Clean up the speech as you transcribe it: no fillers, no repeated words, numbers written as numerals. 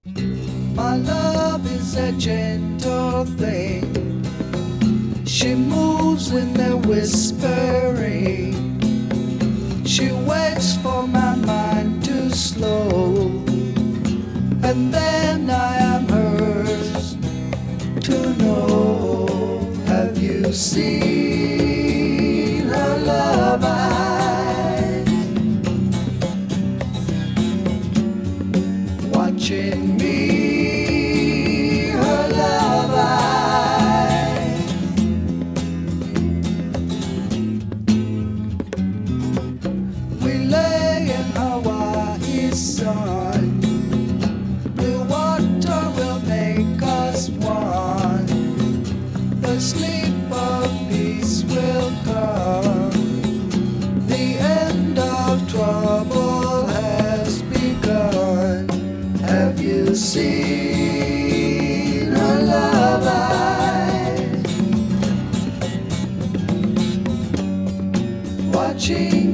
My love is a gentle thing. She moves with a whispering. She waits for my mind to slow, and then I am hers to know. Have you seen her love eyes watching me? Her love eyes. We lay in Hawaii's sun. Blue water will make us one. The sleep of peace will come. The end of trouble has begun. Have you seen her love eyes watching